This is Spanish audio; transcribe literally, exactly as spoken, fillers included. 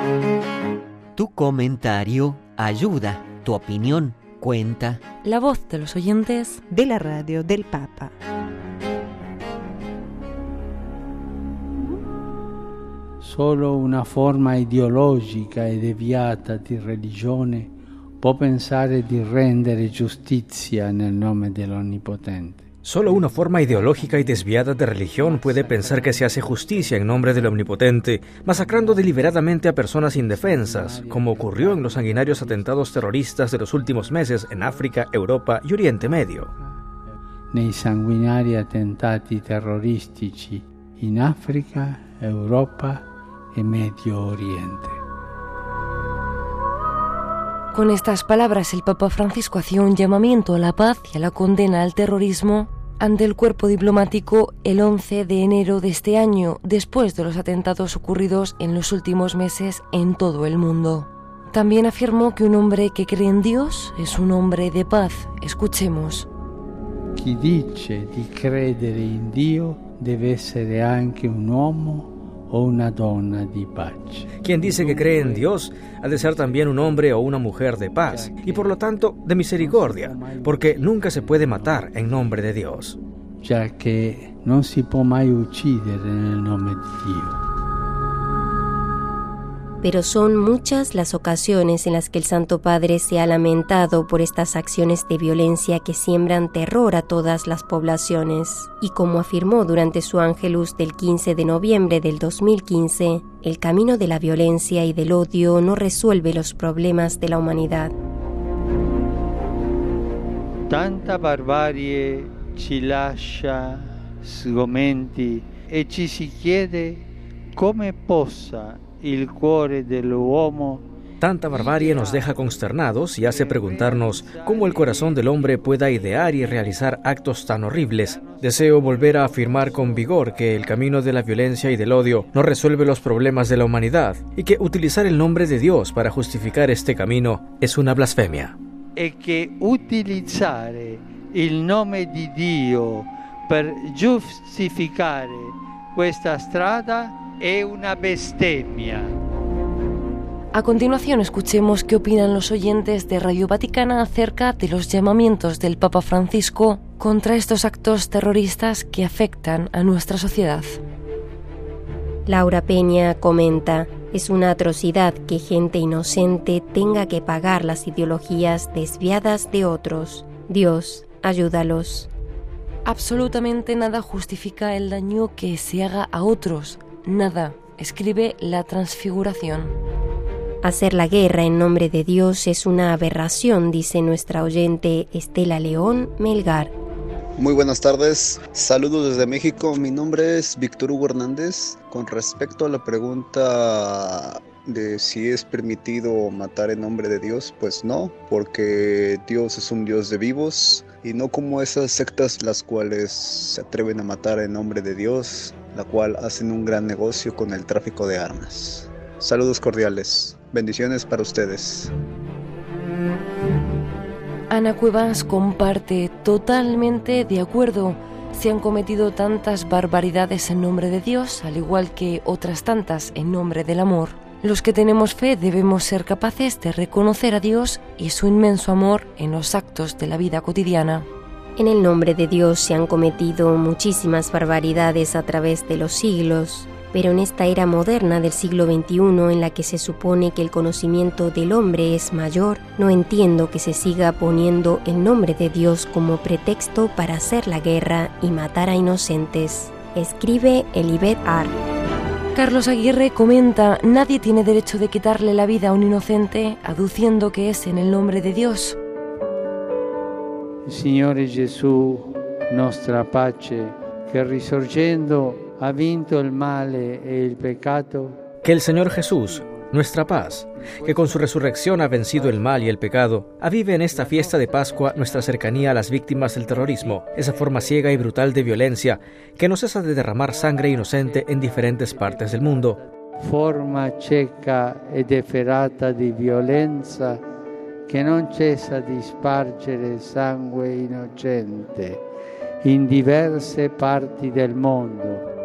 Tu comentario ayuda, tu opinión cuenta. La voz de los oyentes de la radio del Papa. Solo una forma ideologica e deviata di religione può pensare di rendere giustizia nel nome dell'Onnipotente. Solo una forma ideológica y desviada de religión puede pensar que se hace justicia en nombre del Omnipotente, masacrando deliberadamente a personas indefensas, como ocurrió en los sanguinarios atentados terroristas de los últimos meses en África, Europa y Oriente Medio. Nei sanguinari attentati terroristici in Africa, Europa e Medio Oriente. Con estas palabras, el Papa Francisco hacía un llamamiento a la paz y a la condena al terrorismo ante el cuerpo diplomático el once de enero de este año, después de los atentados ocurridos en los últimos meses en todo el mundo. También afirmó que un hombre que cree en Dios es un hombre de paz. Escuchemos. Chi dice di credere in Dio deve essere anche un uomo o una donna di pace. Quien dice que cree en Dios ha de ser también un hombre o una mujer de paz y por lo tanto de misericordia, porque nunca se puede matar en nombre de Dios. Ya que non si può mai uccidere nel nome di Dio. Pero son muchas las ocasiones en las que el Santo Padre se ha lamentado por estas acciones de violencia que siembran terror a todas las poblaciones. Y como afirmó durante su Ángelus del quince de noviembre del dos mil quince, el camino de la violencia y del odio no resuelve los problemas de la humanidad. Tanta barbarie ci lascia sgomenti e ci si chiede come possa il cuore dell'uomo. Tanta barbarie nos deja consternados y hace preguntarnos cómo el corazón del hombre pueda idear y realizar actos tan horribles. Deseo volver a afirmar con vigor que el camino de la violencia y del odio no resuelve los problemas de la humanidad y que utilizar el nombre de Dios para justificar este camino es una blasfemia. E che utilizzare il nome di Dio per giustificare questa strada è una bestemmia. A continuación escuchemos qué opinan los oyentes de Radio Vaticana acerca de los llamamientos del Papa Francisco contra estos actos terroristas que afectan a nuestra sociedad. Laura Peña comenta: es una atrocidad que gente inocente tenga que pagar las ideologías desviadas de otros. Dios, ayúdalos. Absolutamente nada justifica el daño que se haga a otros. Nada, escribe La Transfiguración. Hacer la guerra en nombre de Dios es una aberración, dice nuestra oyente Estela León Melgar. Muy buenas tardes, saludos desde México, mi nombre es Víctor Hugo Hernández. Con respecto a la pregunta de si es permitido matar en nombre de Dios, pues no, porque Dios es un Dios de vivos y no como esas sectas las cuales se atreven a matar en nombre de Dios, la cual hacen un gran negocio con el tráfico de armas. Saludos cordiales, bendiciones para ustedes. Ana Cuevas comparte totalmente de acuerdo. Se han cometido tantas barbaridades en nombre de Dios, al igual que otras tantas en nombre del amor. Los que tenemos fe debemos ser capaces de reconocer a Dios y su inmenso amor en los actos de la vida cotidiana. En el nombre de Dios se han cometido muchísimas barbaridades a través de los siglos, pero en esta era moderna del siglo veintiuno en la que se supone que el conocimiento del hombre es mayor, no entiendo que se siga poniendo el nombre de Dios como pretexto para hacer la guerra y matar a inocentes. Escribe Elibet Ar. Carlos Aguirre comenta: nadie tiene derecho de quitarle la vida a un inocente, aduciendo que es en el nombre de Dios. Signore Gesù, nostra pace, che risorgendo ha vinto il male e il peccato. Que el Señor Jesús, nuestra paz, que con su resurrección ha vencido el mal y el pecado, avive en esta fiesta de Pascua nuestra cercanía a las víctimas del terrorismo, esa forma ciega y brutal de violencia que no cesa de derramar sangre inocente en diferentes partes del mundo. Forma cieca ed efferata di violenza che non cessa di spargere sangue innocente in diverse parti del mondo.